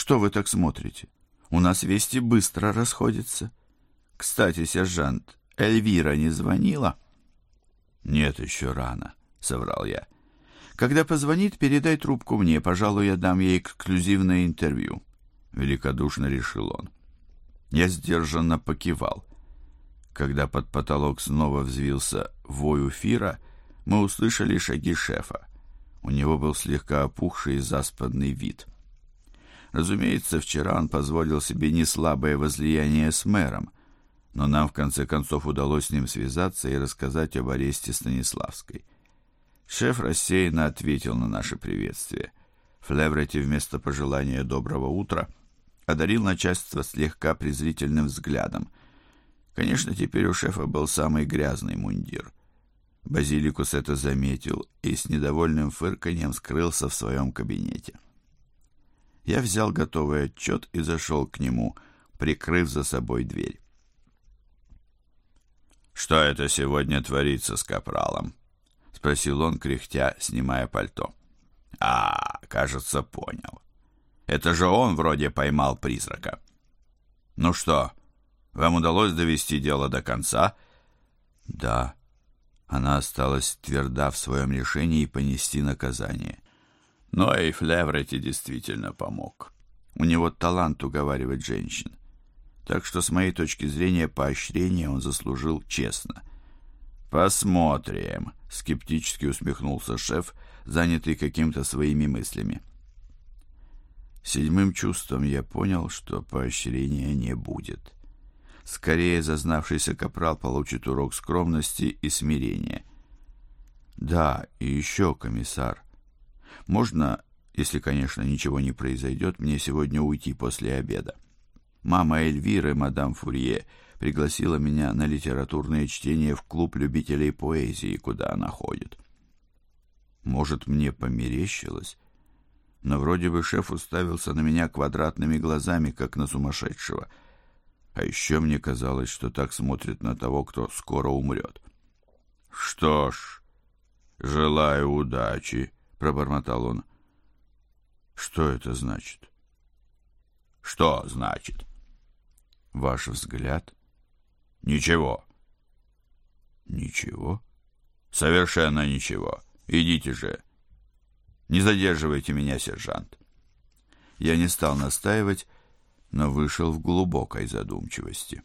Что вы так смотрите? У нас вести быстро расходятся. Кстати, сержант, Эльвира не звонила?» «Нет, еще рано», — соврал я. «Когда позвонит, передай трубку мне. Пожалуй, я дам ей эксклюзивное интервью», — великодушно решил он. Я сдержанно покивал. Когда под потолок снова взвился вой Уфира, мы услышали шаги шефа. У него был слегка опухший и заспанный вид. Разумеется, вчера он позволил себе неслабое возлияние с мэром, но нам в конце концов удалось с ним связаться и рассказать об аресте Станиславской. Шеф рассеянно ответил на наше приветствие. Флеврети вместо пожелания доброго утра одарил начальство слегка презрительным взглядом. Конечно, теперь у шефа был самый грязный мундир. Базиликус это заметил и с недовольным фырканьем скрылся в своем кабинете. Я взял готовый отчет и зашел к нему, прикрыв за собой дверь. «Что это сегодня творится с капралом?» — спросил он, кряхтя, снимая пальто. Кажется, понял. Это же он вроде поймал призрака. Ну что, вам удалось довести дело до конца?» «Да». Она осталась тверда в своем решении понести наказание. Но и Флеврети действительно помог. У него талант уговаривать женщин. Так что, с моей точки зрения, поощрение он заслужил честно. «Посмотрим», — скептически усмехнулся шеф, занятый какими-то своими мыслями. Седьмым чувством я понял, что поощрения не будет. Скорее, зазнавшийся капрал получит урок скромности и смирения. «Да, и еще, комиссар, можно, если, конечно, ничего не произойдет, мне сегодня уйти после обеда? Мама Эльвиры, мадам Фурье, пригласила меня на литературное чтение в клуб любителей поэзии, куда она ходит». Может, мне померещилось? Но вроде бы шеф уставился на меня квадратными глазами, как на сумасшедшего. А еще мне казалось, что так смотрит на того, кто скоро умрет. «Что ж, желаю удачи», — пробормотал он. «Что это значит?» «Что значит?» «Ваш взгляд?» «Ничего». «Ничего?» «Совершенно ничего. Идите же. Не задерживайте меня, сержант». Я не стал настаивать, но вышел в глубокой задумчивости.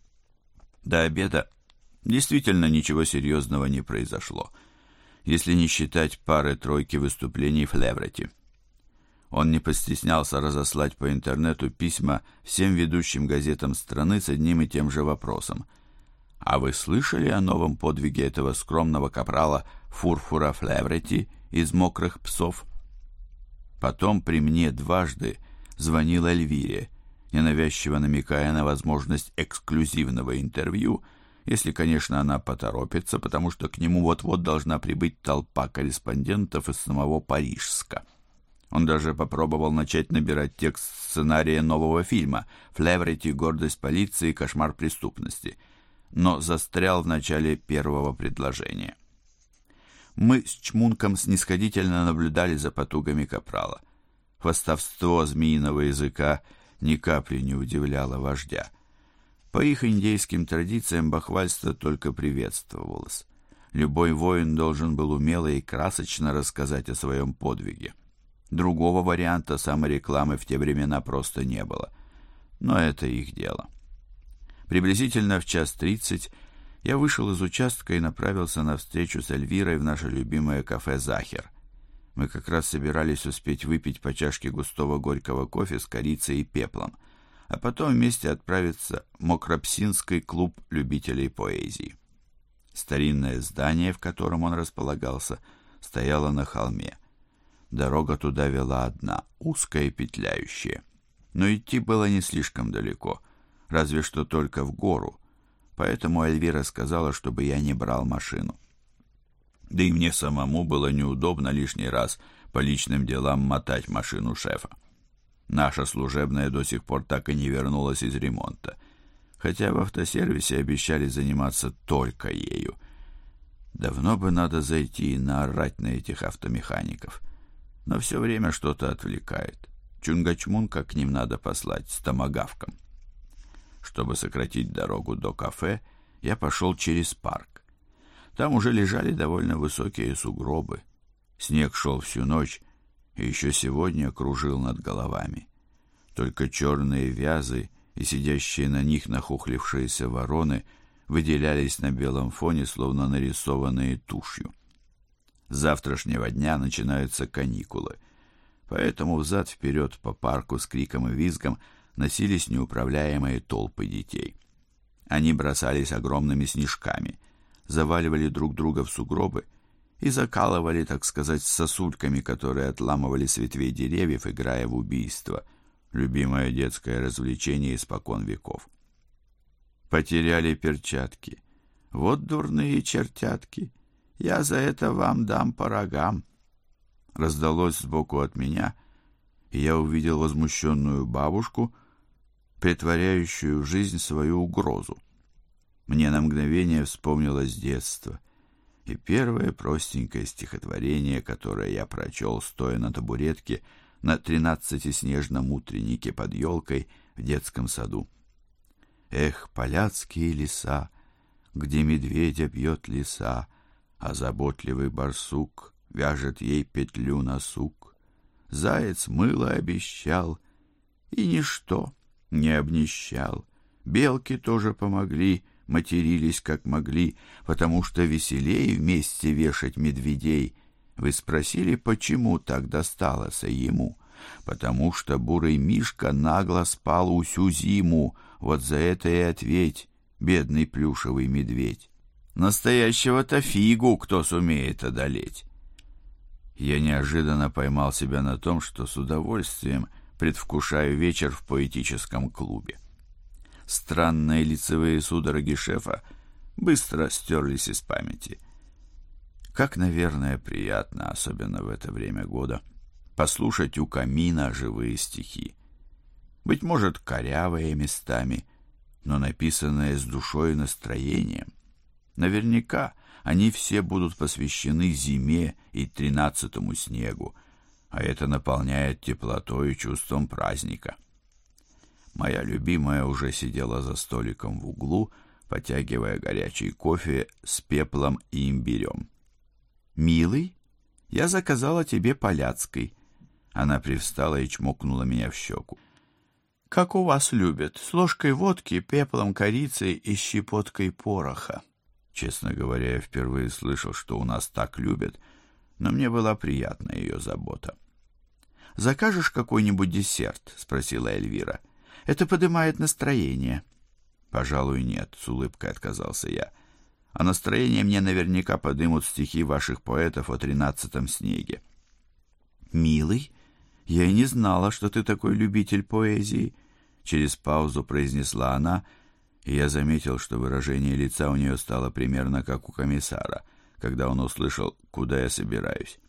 До обеда действительно ничего серьезного не произошло, если не считать пары-тройки выступлений Флеврети. Он не постеснялся разослать по интернету письма всем ведущим газетам страны с одним и тем же вопросом. «А вы слышали о новом подвиге этого скромного капрала Фурфура Флеврети из «Мокрых псов»?» Потом при мне дважды звонил Эльвире, ненавязчиво намекая на возможность эксклюзивного интервью, если, конечно, она поторопится, потому что к нему вот-вот должна прибыть толпа корреспондентов из самого Парижска. Он даже попробовал начать набирать текст сценария нового фильма «Флеврети. Гордость полиции. Кошмар преступности», но застрял в начале первого предложения. Мы с Чмунком снисходительно наблюдали за потугами капрала. Хвастовство змеиного языка ни капли не удивляло вождя. По их индейским традициям бахвальство только приветствовалось. Любой воин должен был умело и красочно рассказать о своем подвиге. Другого варианта саморекламы в те времена просто не было. Но это их дело. Приблизительно в 1:30 я вышел из участка и направился на встречу с Эльвирой в наше любимое кафе «Захер». Мы как раз собирались успеть выпить по чашке густого горького кофе с корицей и пеплом, а потом вместе отправиться в Мокропсинский клуб любителей поэзии. Старинное здание, в котором он располагался, стояло на холме. Дорога туда вела одна, узкая и петляющая. Но идти было не слишком далеко, разве что только в гору, поэтому Эльвира сказала, чтобы я не брал машину. Да и мне самому было неудобно лишний раз по личным делам мотать машину шефа. Наша служебная до сих пор так и не вернулась из ремонта, хотя в автосервисе обещали заниматься только ею. Давно бы надо зайти и наорать на этих автомехаников, но все время что-то отвлекает. Чунгачмунка к ним надо послать с томагавком. Чтобы сократить дорогу до кафе, я пошел через парк. Там уже лежали довольно высокие сугробы. Снег шел всю ночь и еще сегодня кружил над головами. Только черные вязы и сидящие на них нахохлившиеся вороны выделялись на белом фоне, словно нарисованные тушью. С завтрашнего дня начинаются каникулы, поэтому взад-вперед по парку с криком и визгом носились неуправляемые толпы детей. Они бросались огромными снежками, заваливали друг друга в сугробы и закалывали, так сказать, сосульками, которые отламывали с ветвей деревьев, играя в убийство, любимое детское развлечение испокон веков. Потеряли перчатки. Вот дурные чертятки. Я за это вам дам по рогам. Раздалось сбоку от меня, и я увидел возмущенную бабушку, претворяющую в жизнь свою угрозу. Мне на мгновение вспомнилось детство и первое простенькое стихотворение, которое я прочел, стоя на табуретке на 13-снежном утреннике под елкой в детском саду. Эх, поляцкие леса, где медведя бьет лиса, а заботливый барсук вяжет ей петлю на сук. Заяц мыло обещал, и ничто не обнищал. Белки тоже помогли, матерились как могли, потому что веселей вместе вешать медведей. Вы спросили, почему так досталось ему? Потому что бурый мишка нагло спал всю зиму. Вот за это и ответь, бедный плюшевый медведь. Настоящего-то фигу кто сумеет одолеть. Я неожиданно поймал себя на том, что с удовольствием предвкушаю вечер в поэтическом клубе. Странные лицевые судороги шефа быстро стерлись из памяти. Как, наверное, приятно, особенно в это время года, послушать у камина живые стихи. Быть может, корявые местами, но написанные с душой и настроением. Наверняка они все будут посвящены зиме и 13-му снегу, а это наполняет теплотой и чувством праздника. Моя любимая уже сидела за столиком в углу, потягивая горячий кофе с пеплом и имбирем. «Милый, я заказала тебе поляцкой». Она привстала и чмокнула меня в щеку. «Как у вас любят, с ложкой водки, пеплом корицы и щепоткой пороха». Честно говоря, я впервые слышал, что у нас так любят, но мне была приятна ее забота. «Закажешь какой-нибудь десерт?» — спросила Эльвира. «Это поднимает настроение». «Пожалуй, нет», — с улыбкой отказался я. «А настроение мне наверняка подымут стихи ваших поэтов о 13-м снеге». «Милый, я и не знала, что ты такой любитель поэзии», — через паузу произнесла она, и я заметил, что выражение лица у нее стало примерно как у комиссара, когда он услышал, куда я собираюсь.